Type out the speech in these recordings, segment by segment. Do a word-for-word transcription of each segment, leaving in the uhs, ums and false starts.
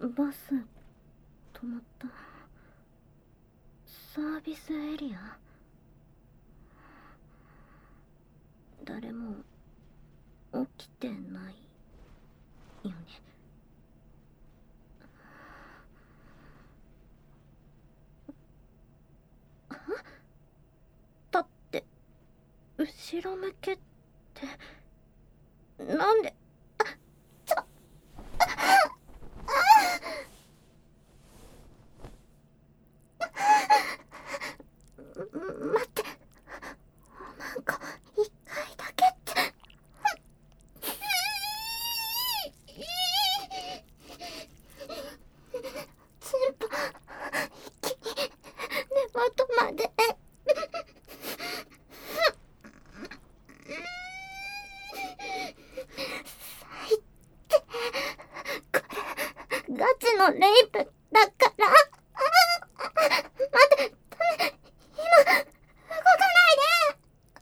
バス止まった。サービスエリア。誰も起きてないよね。だって後ろ向けってなんで。あ、ちょ待って、なんか一回だけって。チンポ一気に根元まで。最低。これガチのレイプだから。待って、今動かないで。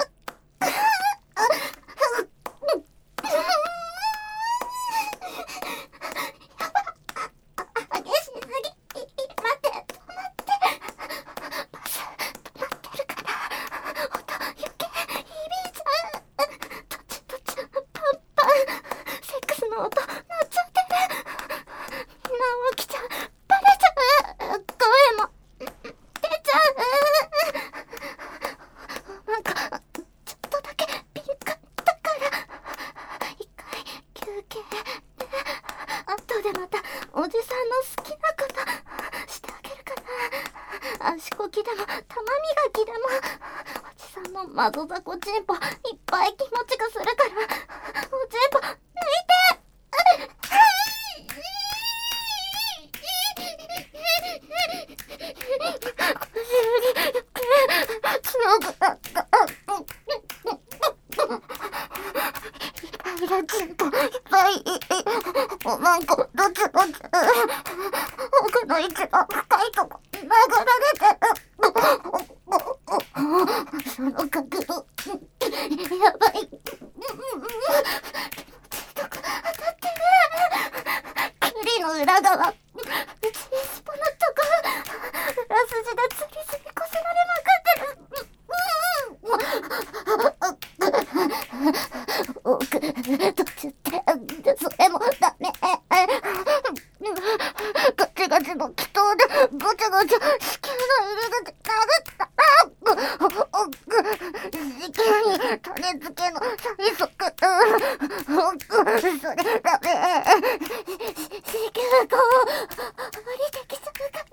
激しすぎ。待って、止まって。バス止まってるから音余計響いちゃう。どっちどっちパンパンセックスの音鳴っちゃってる。みんな起きちゃう。バレちゃう。声も出ちゃう。なんかちょっとだけ敏感だから一回休憩で、後でまたおじさんの好きなことしてあげるかな。足こきでも玉磨きでも。おじさんの窓雑魚チンポいっぱい気持ちがするから、おチンポ抜いて。強くなった。いっぱいチンポいっぱい。おまんこどつどつ奥の一番深いとこ殴られてる。その角度やばい。気持ちいいとこ当たってる。栗の裏側、チースポのとこ、裏筋でつりつりこすられまくってる。奥どっちってそれもダメ。ガチガチの気筒でガチャガチャ子宮の入り口殴ったら子宮に種付けの催促。それダメ。子宮こう降りてきちゃうから。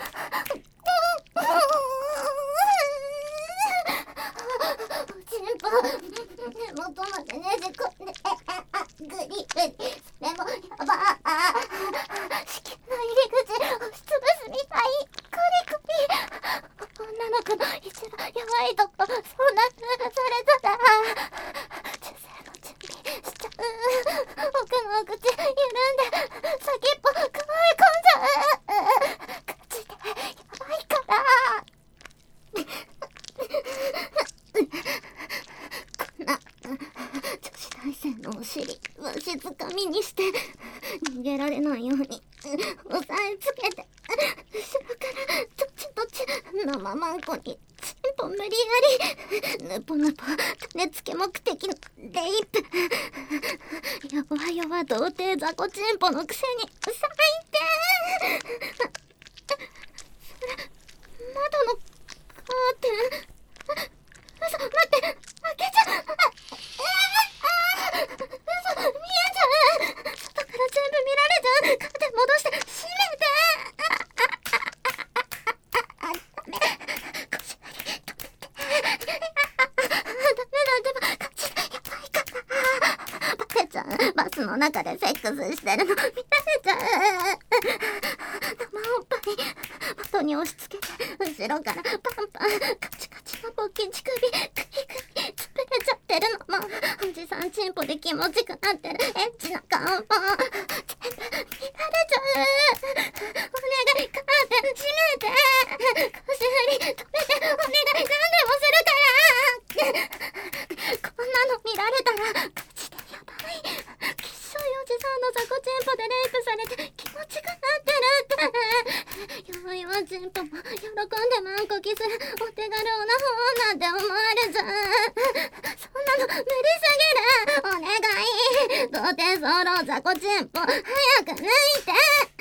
チンポ根元までねじ込んでグリグリ。それもやば。子宮の入り口押しつぶすみたい。グリグリ。女の子の一番弱いとこ、そんな風されたら出世の準備しちゃう。奥のお口緩んで先っぽくわえ込んじゃう。ガチでやばいから。こんな女子大生のお尻わしづかみにして逃げられないように押さえつけて、後ろからどっちどっち生マンコにチンポ無理やりぬぽぬぽ種付け目的のレイプ。やばいやば童貞雑魚チンポのくせに最低。それ窓のカーテン。嘘、待って、開けちゃう。嘘、見えちゃう。外から全部見られちゃう。カーテン戻して閉めて。ダメ、腰割り止めて。ダメだ、でもガチでやばいから。バレちゃう。バスの中でセックスしてるの見られちゃう。生おっぱい窓に押し付けて後ろからパンパンカチカチのポッキ乳首グリグリ潰れちゃってるのもおじさんチンポで気持ちくなってるエッチな顔も全部見られちゃう。お願いカーテン閉めて。腰振り止めて。お願い何でもするから。こんなの見られたらガチでやばい。きっしょいおじさんの雑魚チンポでレイプされてちがなってるって。よいわちんぽも喜んでマンコキするお手軽な方なんて思われちゃう。そんなの無理すぎる。お願い、土手ソロザコチンポ早く抜いて。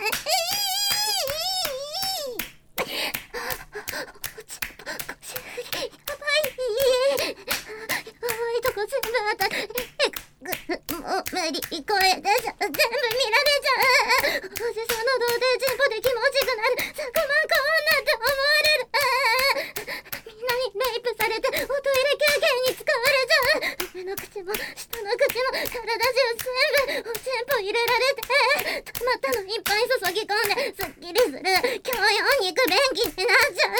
いとこ全部当たる。もう無理、声出ちゃう。全部見られちゃう。おじさんの童貞チンポで気持ちくなる。さくまんこ女って思われる。みんなにレイプされておトイレ休憩に使われちゃう。上の口も下の口も体中全部おチンポ入れられて、溜まったのいっぱい注ぎ込んですっきりする。教養肉便器になっちゃう。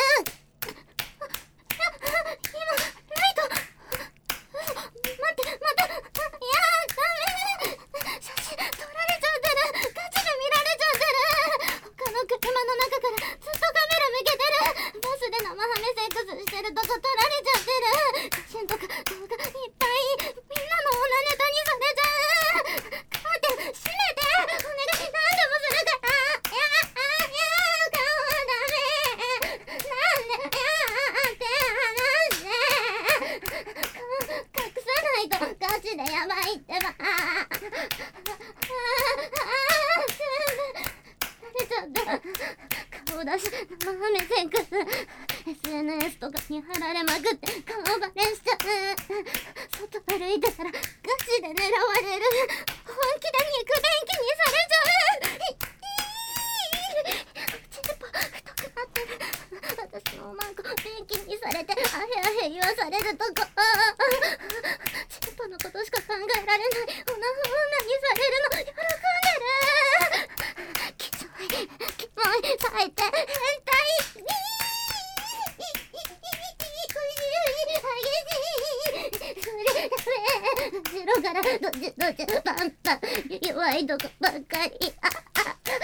顔出し生ハメセックス エスエヌエス とかに貼られまくって顔バレしちゃう。外歩いてたらガチで狙われる。本気で肉便器にされちゃう。チンポ太くなってる。私のおまんこ便器にされてあへあへ言わされるとこ。チンポのことしか考えられない。オナフ女にされるの喜んでる。きついキモい最低変態。後ろからドチドチパンパン弱いとこばっかり。あああ嘘。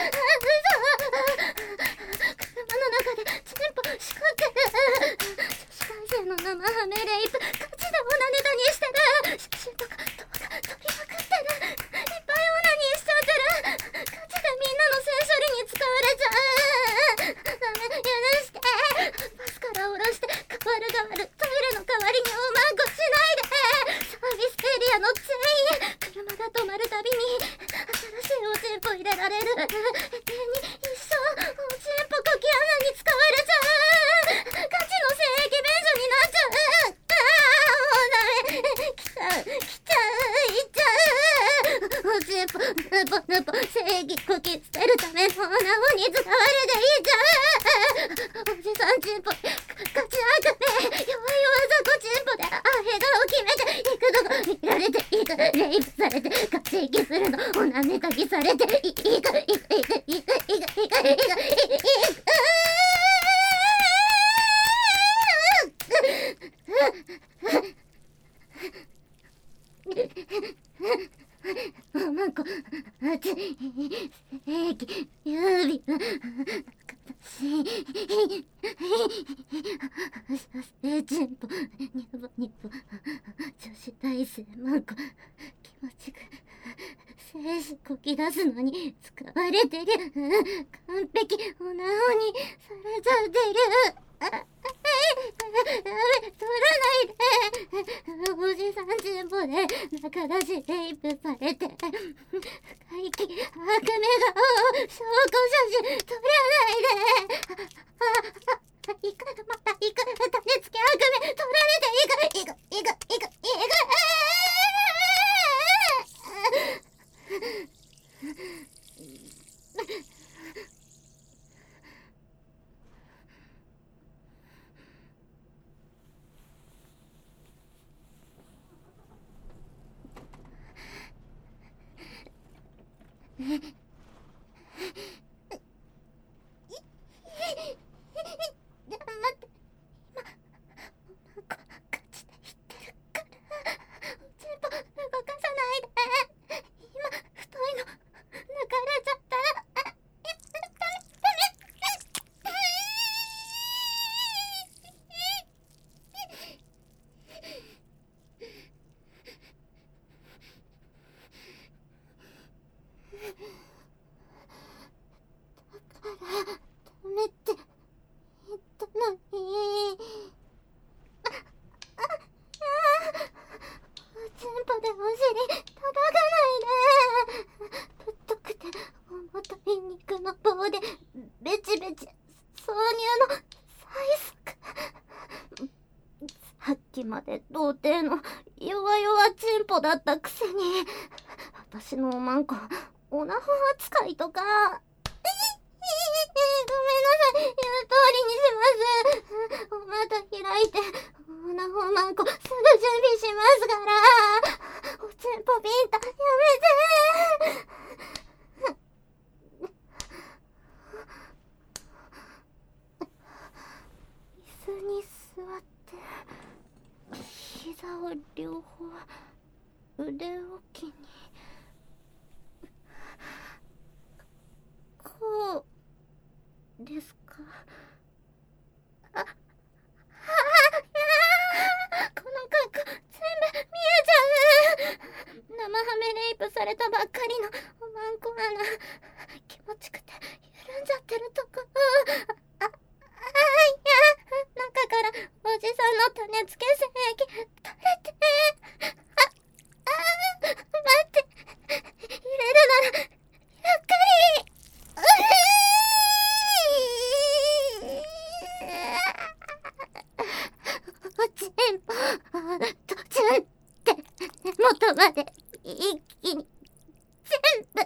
車の中でチンポ仕掛ける。女子大生の生ハメレイプガチでオナネタにしてる。写真とか動画撮りまくってる。いっぱいオナニーしちゃってる。ガチでみんなの性処理に使われちゃう。ダメ許して。バスから降ろして代わる代わるトイレの代わりにおまんこしないで。サービスエリアの全員車が止まるたびに新しいおちんぽ入れられる。永遠に一生おちんぽかき穴に使われちゃう。ガチの性液便所になっちゃう。ああもうダメ。来ちゃう来ちゃういっちゃう。おちんぽぬぽぬぽ性液こき捨てるためのオナホに使われていっちゃう。おじさんチンポガチ悪名。弱い技こチンポでアヘ顔決めて行くとこ見られていく。レイプされてガチ息するのオナネタキされていくいくいくいくいくいくいくいくいくいく。おまんこ熱い正義指の形させチンポニャボニャボ女子大生まんこ気持ちく精子こき出すのに使われてる。完璧オナホにされちゃってる。あ取らないで。おじさんチンポで中出しレイプされて深い気悪め顔証拠写真撮らないで。ああ行くまた行く種付け悪め撮られていくいくいくいくいくで童貞の弱々チンポだったくせに、私のおまんこオナホ扱いとか。ごめんなさい、言う通りにします。また開いてオナホマンコすぐ準備しますから。おちんぽビンタやめて。椅子に座って膝を両方腕置きに、こうですか。あ、あ、あ、この格好全部見えちゃう。生ハメレイプされたばっかりのおまんこ穴、気持ちくて緩んじゃってるとこ。あ、あ、あ、いや、中からおじさんの種付け精液垂れて。あ、あ、待って、入れるならゆっくり。おちんぽ、途中って根元まで一気に全部。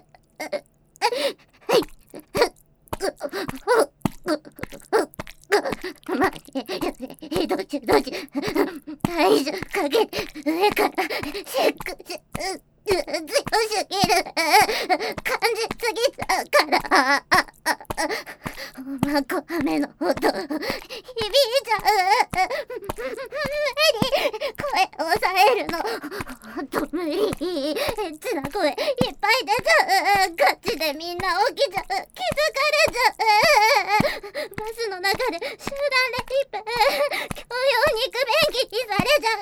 まあ、え、どっちどっち、体重かけて上からセックス強すぎる、感じすぎちゃうから。おまんこはめの音響いちゃう。無理、声抑えるのほんと無理。エッチな声いっぱい出ちゃう。ガチでみんな起きちゃう。気づかれちゃう。バスの中で集団レイプ、強要肉便器にされちゃ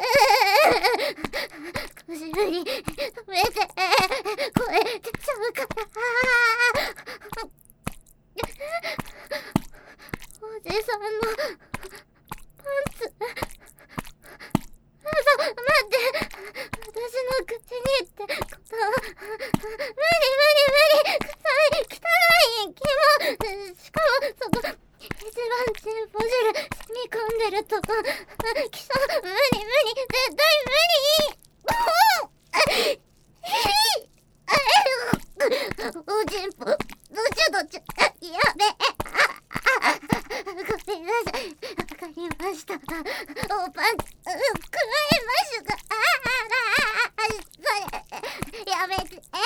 う。腰振り止めて、声出ちゃうから。おじさんのパンツ。あ、そう、待って、私の口にってこと。無理無理無理、臭い、汚い、キモ。しかもそこ一番チンポ汁染み込んでるとこ。きそう、無理無理、絶対無理。おちんぽどちゅどちゅ、やべえ。ごめんなさい、わかりました。おパンツくわえました。ああ、それやめて。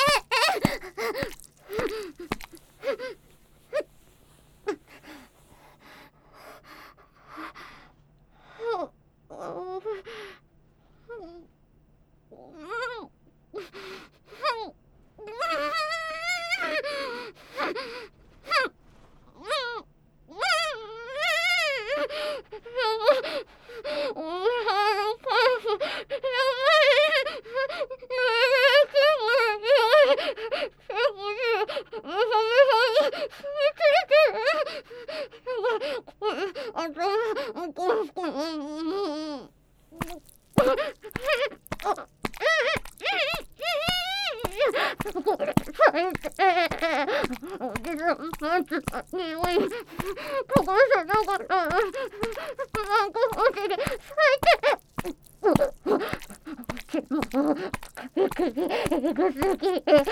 おじさんパンツの匂いここじゃなかった。なんかお尻咲いておちもびっくりえぐすぎ。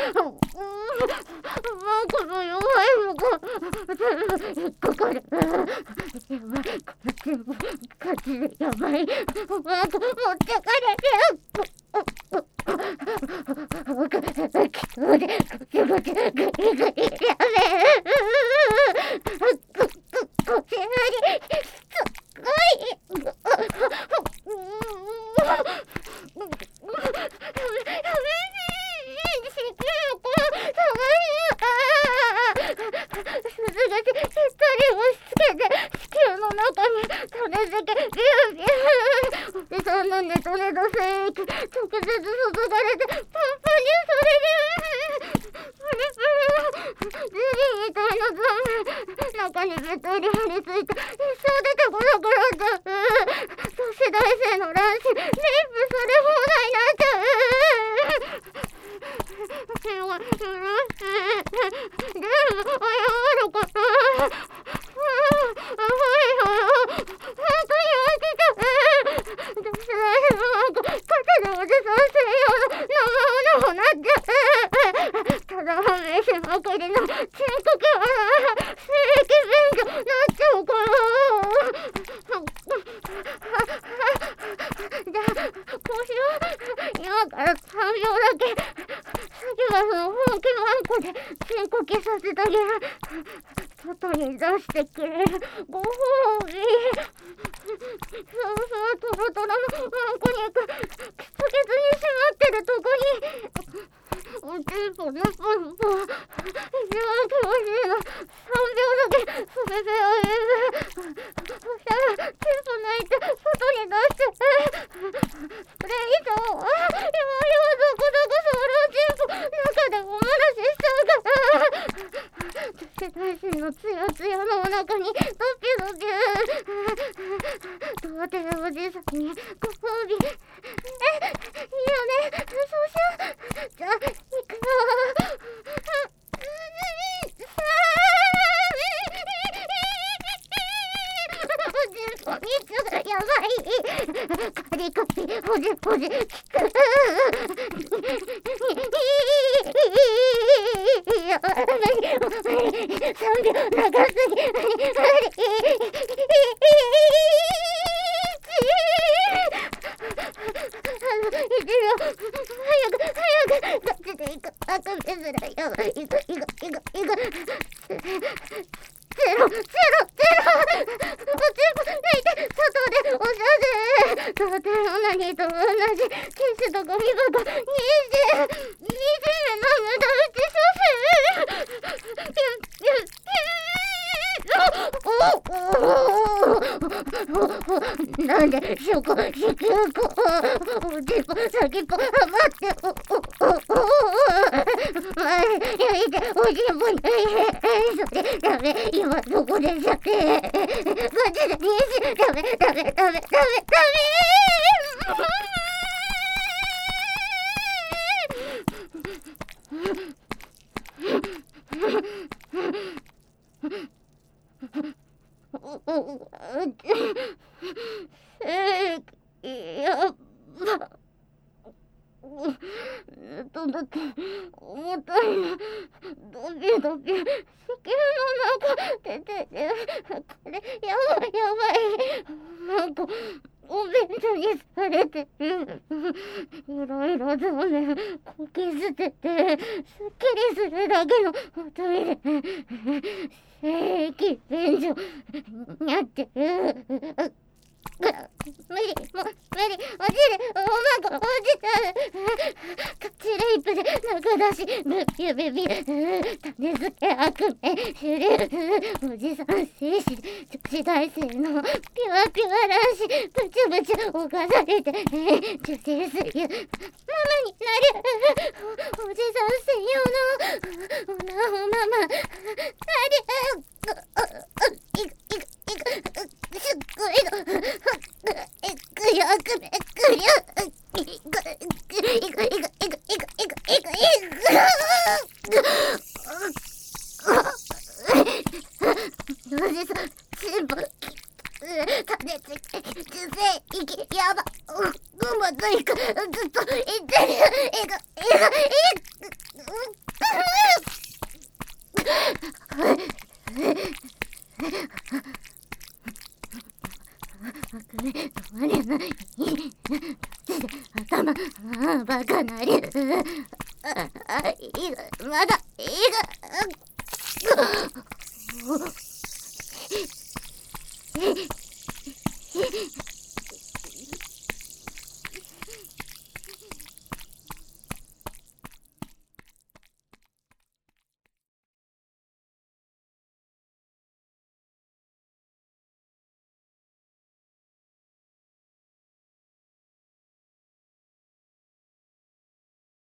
なんかの弱いのが全部引っかかる。やばい、こっちもガチでやばい。なんか持ってかれる。僕、きそうで、ぐちぐち、ぐりぐり、やべえ。ごちぶり、すっごい。なんでトレド精液直接注がれてパンパンにされる。プリプリのゼリーみたいなザム、中にべっとり張り付いて一生出てこなくなっちゃう。女子大生の卵子レイプされ放題になっちゃう。全部謝ること。はいはい、本当に起きちゃう。女子大生うしよう。今からさんびょうだけサキュバスの本気のあんこで深呼吸させてあげる。外に出してくれるご褒美。そうそう、トロトロのあんこ肉、キツキツにしまってるとこにおちんぽのポンポン、一番気持ちいいの。さんびょうだけさせてあげる。そしたらチンポ泣いて外に出して、それ以上今今どこどこそのチンポ中でお漏らししちゃうから。女子大生のツヤツヤのお腹にドキドキ。童貞おじさんにご褒美。え、いいよね。そうしよう。じゃあ行くよ。おちんぽ蜜やばい。カリカリほじほじ効く。やばい。さんびょう長すぎ。早く早く、どっちで行く。あくびづらい。やばい。行く行く行く行く。ゼロゼロゼロ。おちんぽ泣いて外でおしゃれ。童貞の何と同じ。ティッシュとゴミ箱。にじにじめの無駄打ち処分。なんでそこ引きをこうおちんぽ先っぽはまっておおおお前やいておちんぽにそれダメ今そこでしゃってガチで妊娠ダメダメダメダメダメえやばどんだけ重たいな。ドビドビ子宮の中出ててこれやばいやばい。なんかお便所にされてる。いろいろとねこき捨ててすっきりするだけのおトイレ。聖域便所にゃってる。無理もう無理落ちるおまこ落ちちゃう。タッチレイプで中出しムッピュベビ種付け悪名シュレルおじさん精子女子大生のピュアピュア卵子ブチュブチュ侵されて女性水牛ママになるおじさん専用のおなおママなる。いくいくいくすっごいのえくよくめくよいくいくいくいくいくいくいくいくいくおじさんチンポ種付け受精液やばうまずいくずっと言ってる。いくいくいく悪名止まれない。頭あバカなり。ああいいまだいい